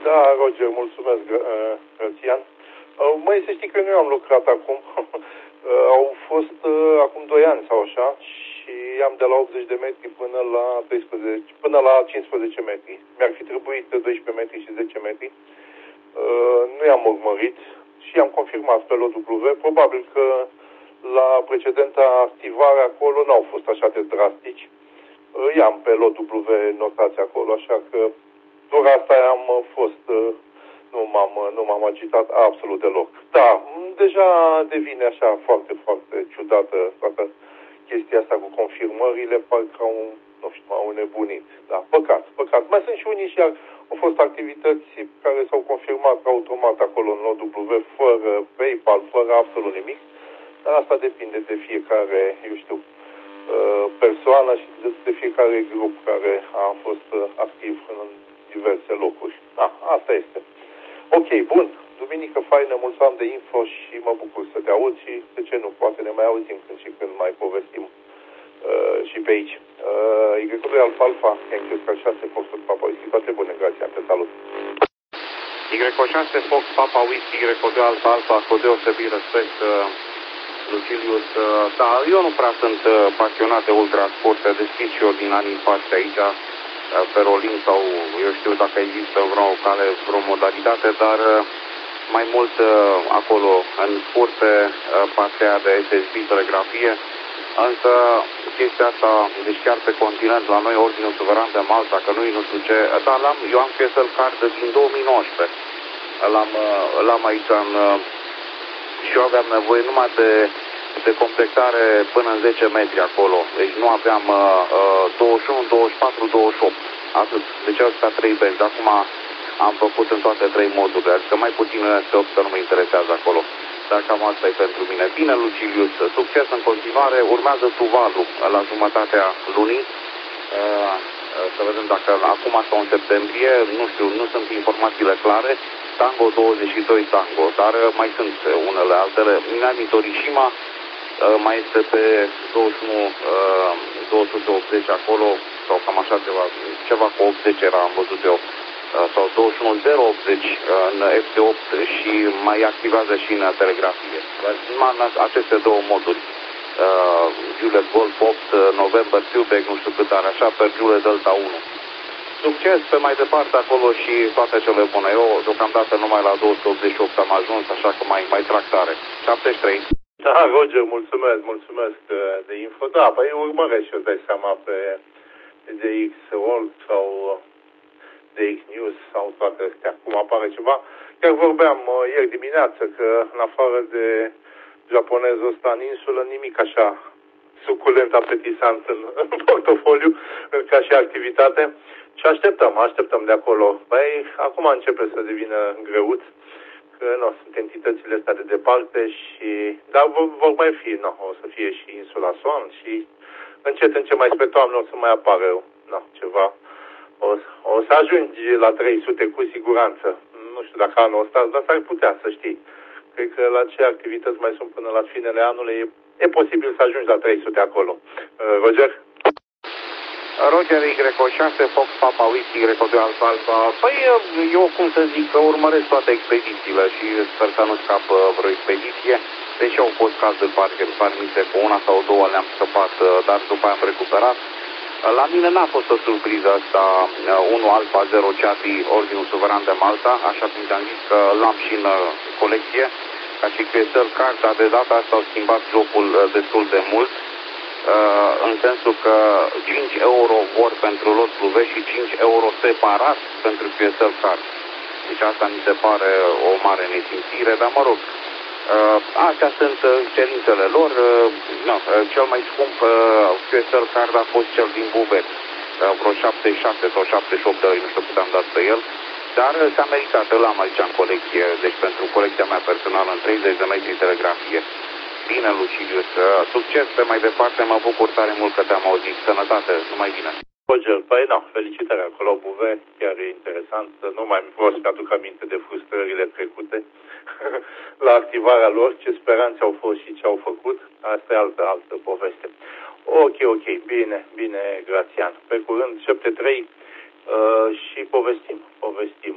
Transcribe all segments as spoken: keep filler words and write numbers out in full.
Da, Roger, mulțumesc, Grațian. Măi, să știi că nu am lucrat acum. Au fost acum doi ani sau așa și am de la optzeci de metri până la treisprezece, până la cincisprezece metri. Mi-ar fi trebuit doisprezece metri și zece metri. Nu i-am urmărit și am confirmat pe L O W. Probabil că la precedenta activare acolo n-au fost așa de drastici. I-am pe L O W notați acolo, așa că doar asta am fost, nu m-am, nu m-am agitat absolut deloc. Da, deja devine așa foarte, foarte ciudată toată chestia asta cu confirmările, parcă au, nu știu, au nebunit. Da, păcat, păcat. Mai sunt și unii și au fost activități care s-au confirmat automat acolo în L O W, fără PayPal, fără absolut nimic. Dar asta depinde de fiecare, eu știu, persoană și de fiecare grup care a fost activ în diverse locuri. Da, asta este. Ok, bun. Duminică faină, mulți ani de info și mă bucur să te aud și, de ce nu, poate ne mai auzim când și când mai povestim uh, și pe aici. Uh, Y Alfa Alfa, Yankee Oscar șase, Fox Papa Whisky, toate bune, grație, pe salut. Y șase, Fox Papa Whisky, Y Alfa Alfa, cu deosebit respect, uh, Lucilius. Uh, da, eu nu prea sunt uh, pasionat de ultrasport, deschid și eu din anii pași aici, pe rolling sau eu știu dacă există vreo cale, vreo modalitate, dar mai mult acolo în sport pe partea de S S B, telegrafie, însă chestia asta, deci chiar pe continent, la noi Ordinul Suveran de Malta, că nu-i nu știu ce, dar l-am, eu am Q S L card din două mii nouăsprezece, l-am, l-am aici în, și eu aveam nevoie numai de de completare până în zece metri acolo. Deci nu aveam uh, douăzeci și unu, douăzeci și patru, douăzeci și opt. Atât. Deci astea trei benzi. Acum am făcut în toate trei modurile. Adică mai puțin în S opt, că nu mă interesează acolo. Dar cam asta e pentru mine. Bine, Lucilius. Succes în continuare. Urmează Tuvalu la jumătatea lunii. Uh, să vedem dacă acum sau în septembrie, nu știu, nu sunt informațiile clare. Tango douăzeci și doi Tango, dar mai sunt unele altele. Minami Torishima mai este pe douăzeci și unu, două sute optzeci acolo, sau cam așa ceva, ceva cu optzeci era, am văzut eu, sau douăzeci și unu zero optzeci în F T opt și mai activează și în telegrafie. Numai aceste două moduri, Juliet Golf opt, November Quebec, nu știu cât are, așa, pe Juliet Delta unu. Succes pe mai departe acolo și toate cele bune. Eu deocamdată numai la două sute optzeci și opt am ajuns, așa că mai, mai trag tare. șaptezeci și trei. Da, Roger, mulțumesc, mulțumesc de, de info. Da, păi urmăresc și eu, dai seama, pe D X World sau D X News sau toate astea, cum apare ceva. Chiar vorbeam uh, ieri dimineață că în afară de japonezul ăsta în insulă, nimic așa suculent, apetisant în, în portofoliu, ca și activitate. Și așteptăm, așteptăm de acolo. Păi, acum începe să devină greuț. Că nu, sunt entitățile astea de departe și, dar vor, vor mai fi, nu, o să fie și insula Swan și încet, încet mai spre toamnă o să mai apară, nu, ceva, o, o să ajungi la trei sute cu siguranță, nu știu dacă anul ăsta, dar s-ar putea să știi, cred că la ce activități mai sunt până la finele anului, e, e posibil să ajungi la trei sute acolo. Uh, Roger? Roger Y șase, Fox Papa Whisky, Y Alfa Alfa. Păi eu, cum să zic, că urmăresc toate expedițiile și sper să nu scapă vreo expediție. Deși au fost cazuri parmise cu una sau două le-am scăpat, dar după aia am recuperat. La mine n-a fost o surpriză asta, unu Alfa zero Charlie, Ordinul Suveran de Malta, așa cum ți-am zis că l-am și în colecție, ca și Q S L card, dar de data asta au schimbat jocul destul de mult. Uh, în sensul că cinci euro vor pentru L O W și cinci euro separat pentru Q S L card. Deci asta mi se pare o mare nesimțire, dar mă rog, uh, astea sunt cerințele lor. Uh, no, cel mai scump uh, Q S L card a fost cel din Buvet, uh, vreo șaptezeci și șapte sau șaptezeci și opt de lei, nu știu cât am dat pe el. Dar s-a meritat, îl am aici în colecție, deci pentru colecția mea personală în treizeci de metri telegrafie. Bine, Lucilius, succes pe mai departe, mă bucur tare mult că te-am auzit. Sănătate, numai bine. Roger, păi nu, felicitări acolo, Buve, chiar e interesant. Nu mai vreau să-mi aduc aminte de frustrările trecute la activarea lor, ce speranțe au fost și ce au făcut. Asta e altă, altă poveste. Ok, ok, bine, bine, Grațian. Pe curând, șapte trei uh, și povestim, povestim uh,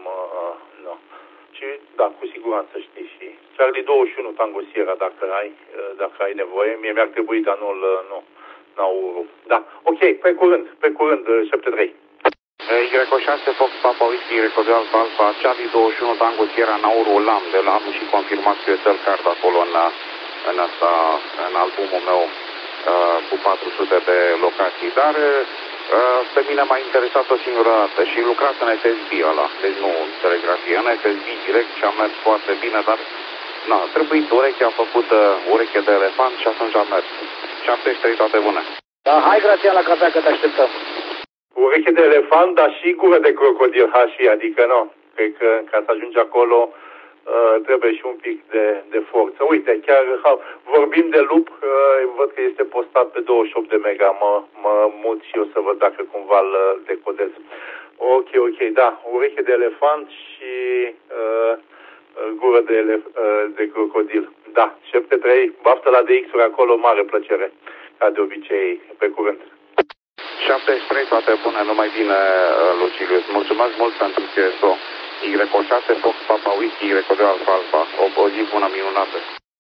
Uh, nu. Și, da, cu siguranță știi și Charlie douăzeci și unu Tango Sierra, dacă ai, dacă ai nevoie. Mie mi-ar trebui, dar nu-l, nu, n-au... Da, ok, pe curând, pe curând, șapte trei. Y șase Fox Papa Whisky, Y Alfa Alfa, Charlie douăzeci și unu Tango Sierra, Nauru Lam, de la anul și confirmat Q S L card acolo în, în, asta, în albumul meu uh, cu patru sute de locații, dar uh, pe mine m-a interesat o singură dată și lucrați în S S B ăla, deci nu în telegrafie, în S S B direct și a mers foarte bine, dar na, trebuit urechea făcută, ureche de elefant și atunci a mers. șaptezeci și trei, toate bune. Da, hai grația la cafea că te așteptăm. Ureche de elefant, dar și gură de crocodil, ha, și, adică nu. Cred că ca să ajungi acolo uh, trebuie și un pic de, de forță. Uite, chiar ha, vorbim de lup, uh, văd că este postat pe douăzeci și opt de mega, mă, mă mut și eu să văd dacă cumva îl decodez. Ok, ok, da, ureche de elefant și uh, gură de, elef, uh, de crocodil. Da, șapte trei, baftă la D X-uri acolo, mare plăcere, ca de obicei, pe curând. șaptezeci și trei, toate bune, numai bine, Lucilius. Mulțumesc mult pentru Q S O. Y șase Fox Papa Whisky, Y Alfa Alfa. O, o zi bună, minunată.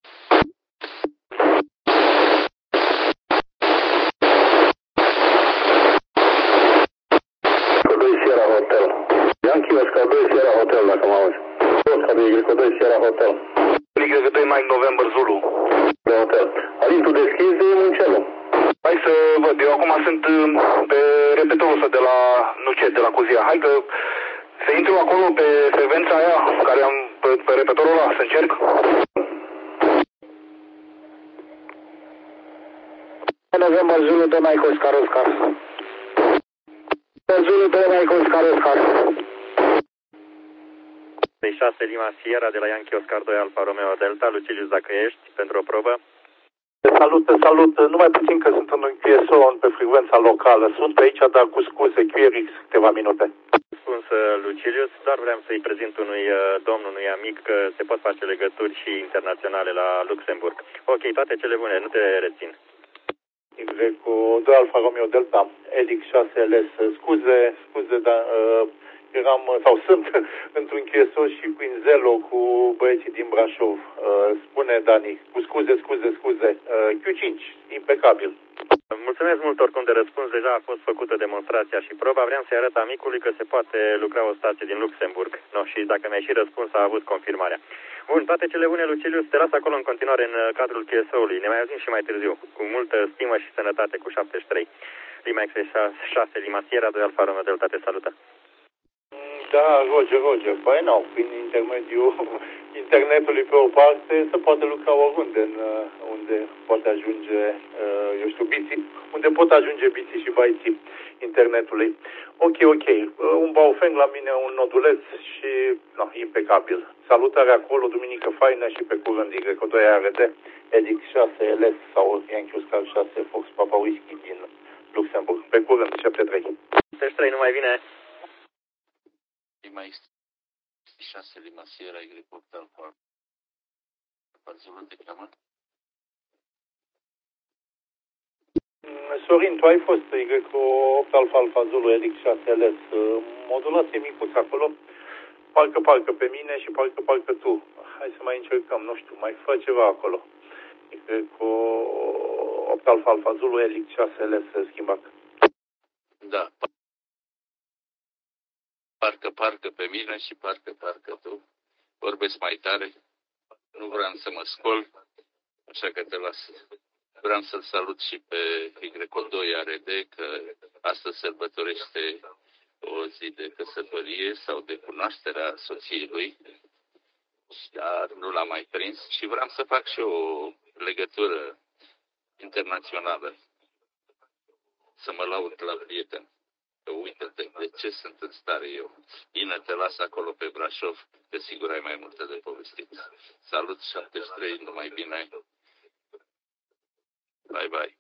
doi Sierra Hotel. Yankee Oscar doi Sierra Hotel, dacă mă auzi. Oscar Y doi Sierra Hotel. Y doi Mike November Zulu. De hotel. Alin, tu deschizi Muncelul. Hai să văd, eu acum sunt pe repetorul ăsta de la, nu ce, de la Cuzia. Hai că să intru acolo pe frecvența aia care am pe, pe repetorul ăla, să încerc. November Zulu de Mike Oscar Oscar. Zulu de Mike Oscar Oscar. șase Lima Sierra de la Yankee Oscar doi Alfa Romeo Delta. Lucilius, dacă ești, pentru o probă. Salut, salut, numai puțin că sunt în Q S O pe frecvența locală. Sunt pe aici, dar cu scuze, Q R X câteva minute. Spun Lucilius, doar vreau să-i prezint unui domn, unui amic, că se pot face legături și internaționale la Luxemburg. Ok, toate cele bune, nu te rețin. Y cu doi Alfa Romeo Delta, Edix șase L S. Scuze, scuze, dar uh, eram, sau sunt într-un Q S O și prin Zelo cu băieții din Brașov. Uh, spune Dani, cu scuze, scuze, scuze. Uh, Q cinci, impecabil. Mulțumesc mult oricum de răspuns, deja a fost făcută demonstrația și proba. Vreau să-i arăt amicului că se poate lucra o stație din Luxemburg. No, și dacă mi-ai și răspuns, a avut confirmarea. Bun, toate cele bune, Lucilius, te las acolo în continuare în cadrul Q S O-ului. Ne mai auzim și mai târziu, cu multă stimă și sănătate cu șaptezeci și trei. Lima X șase Lima Sierra, doi Alfa Romeo Delta, te salută. Da, Roger, Roger. Păi nu, prin intermediul internetului pe o parte se poate lucra oriunde, în, unde poate ajunge, eu știu, biții, unde pot ajunge biții și baiții internetului. Ok, ok. Un Baofeng la mine, un noduleț și, no, impecabil. Salutare acolo, duminică faină și pe curând, Y doi R D, Edix șase L S sau Yankee Oscar șase Fox Papa Whisky din Luxemburg. Pe curând, șapte trei. șaptezeci și trei, numai bine. Lima X șase Lima Sierra Y opt Alfa Zulu te cheamă? Sorin, tu ai fost Y opt Alfa Alfa Zulu Edix șase L S. Modulație micuță acolo. Parcă, parcă pe mine și parcă, parcă tu. Hai să mai încercăm, nu știu, mai fă ceva acolo. Y opt Alfa Alfa Zulu Edix șase L S schimbat. Da. Parcă, parcă pe mine și parcă, parcă tu. Vorbesc mai tare. Nu vreau să mă scol, așa că te las. Vreau să-l salut și pe Y doi R D, că astăzi sărbătorește o zi de căsătorie sau de cunoașterea soției lui, dar nu l-am mai prins și vreau să fac și o legătură internațională, să mă laud la prieten. Că uite-te de ce sunt în stare eu. Bine, te las acolo pe Brașov, că sigur ai mai multe de povestit. Salut, șaptezeci și trei, numai bine. Bye, bye.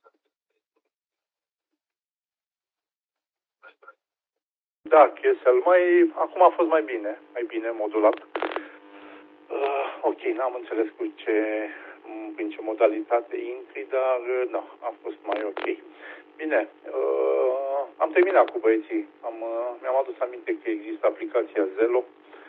Da, Chesel, mai, acum a fost mai bine, mai bine modulat. Uh, ok, n-am înțeles cu ce, prin ce modalitate intri, dar nu, a fost mai ok. Bine, uh, am terminat cu băieții. Am, uh, mi-am adus aminte că există aplicația Zelo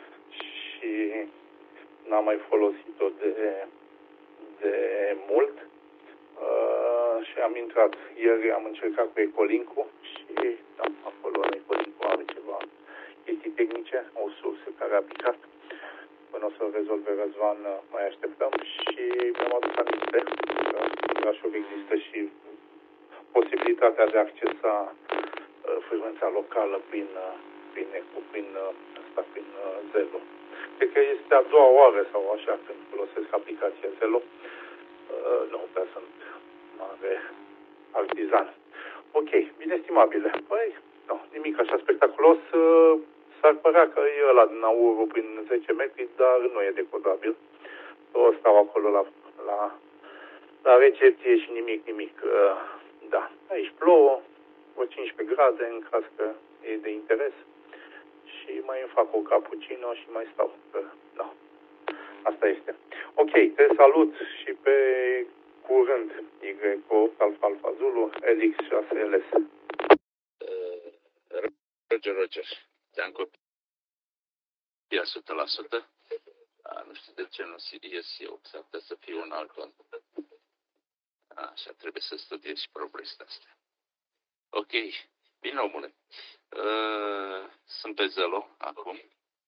n-am mai folosit-o de, de mult uh, și am intrat. Ieri am încercat cu Ecolink-ul și da, acolo în Ecolink-ul are ceva chestii tehnice, o sursă care a picat. Până o să rezolve Răzvan, mai așteptăm și mi-am adus aminte că în Brașov există și posibilitatea de a accesa uh, frecvența locală prin, uh, prin, prin, prin, uh, asta, prin uh, Zelo. Cred că este a doua oară sau așa când folosesc aplicația Zelo. Uh, nu, dar sunt mare artizan. Ok, bine estimabile. Păi, nu, nimic așa spectaculos. Uh, S-ar părea că e ăla din Nauru prin zece metri, dar nu e decodabil. O stau acolo la, la, la recepție și nimic, nimic. Uh, da, aici plouă, o cincisprezece grade, în caz că e de interes. Și mai îmi fac o cappuccino și mai stau. Că, da, asta este. Ok, te salut și pe curând. Y opt Alfa Alfa Zulu, L X șase L S. Uh, Roger, Roger. Te-am copiat o sută la sută. A, nu știu de ce nu ies eu. S-ar putea să fie un altul. Așa, trebuie să studiez și probleme astea. Ok. Bine, omule. Uh, sunt pe Zelo acum.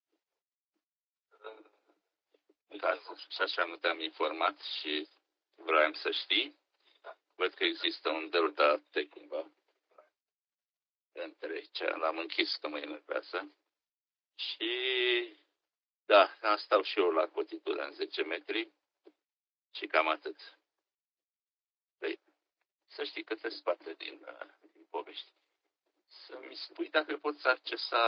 Da, și așa nu te-am informat și vreau să știi. Văd că există un delta T cumva. Între aici l-am închis că mă enervează. Și da, stau și eu la cotitură în zece metri și cam atât. Păi, să știi că te scoate din, din povești. Să-mi spui dacă poți accesa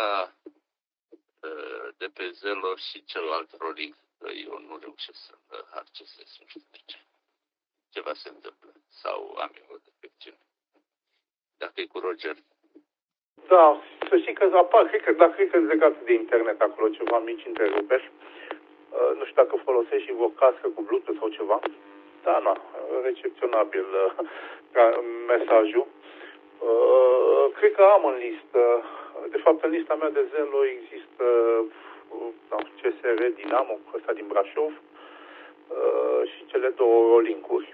uh, de pe Zelo și celălalt rolling, că eu nu reușesc să-l accesez, nu știu de ce. Ceva se întâmplă sau am eu o defecțiune. Dacă e cu Roger. Da, să știi că apar, cred că, dar cred că legat de internet acolo ceva mici întreruperi. Uh, nu știu dacă folosești și o cască cu Bluetooth sau ceva. Da, na, recepționabil uh, mesajul. Uh, cred că am în listă, de fapt în lista mea de Zelo există uh, da, C S R Dinamo, ăsta din Brașov uh, și cele două rolling-uri.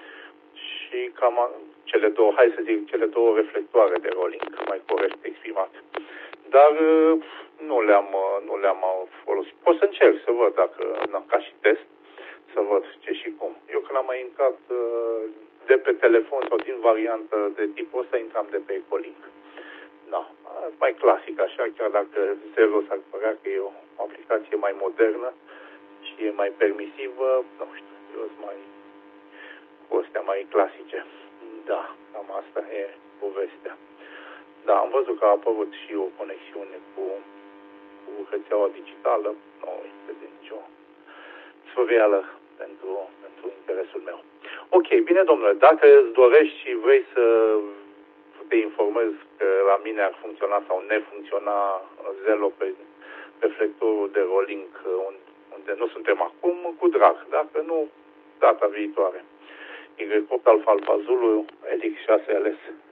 Și cam cele două, hai să zic, cele două reflectoare de rolling, mai corect exprimat. Dar nu le-am, nu le-am folosit. Pot să încerc să văd dacă, na, ca și test, să văd ce și cum. Eu când am mai intrat de pe telefon sau din variantă de tipul ăsta, intram de pe Ecolink. Da, mai clasic așa, chiar dacă Zelo s-ar părea că e o aplicație mai modernă și e mai permisivă, nu știu, eu sunt mai cu astea mai clasice. Da, cam asta e povestea. Da, am văzut că a apărut și o conexiune cu, cu rețeaua digitală. Nu este de nicio sfăveală pentru, pentru interesul meu. Ok, bine domnule, dacă îți dorești și vrei să te informezi că la mine ar funcționa sau ne funcționa Zelo pe reflectorul de rolling unde, unde nu suntem acum, cu drag. Dacă nu, data viitoare. Y opt Alfa Alfa Zulu, L X șase L S.